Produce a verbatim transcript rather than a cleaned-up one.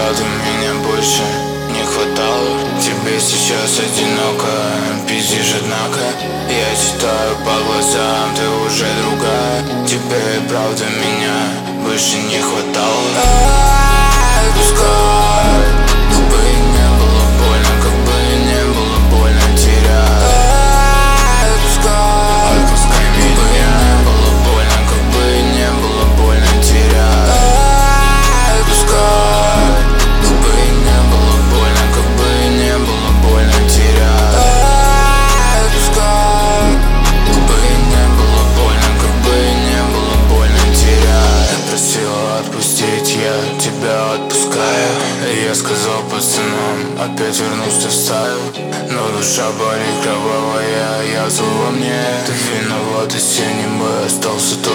правда меня больше не хватало. Тебе сейчас одиноко, пиздишь однако. Я читаю по глазам, ты уже другая. Тебе правда меня больше не хватало. Отпускай, как бы не было больно, как бы не было больно терять. Отпускай, отпускай меня, как бы не было больно, как бы не было больно терять. Отпускай, как бы не было больно, как бы не было больно терять. Отпускай, как бы не было больно, как бы не было больно терять. Я просила отпустить, я тебя отпускаю. Я сказал пацанам, опять вернусь в стаю. Но душа болит кровавая, я зла во мне. Ты виноват, и синим бы остался.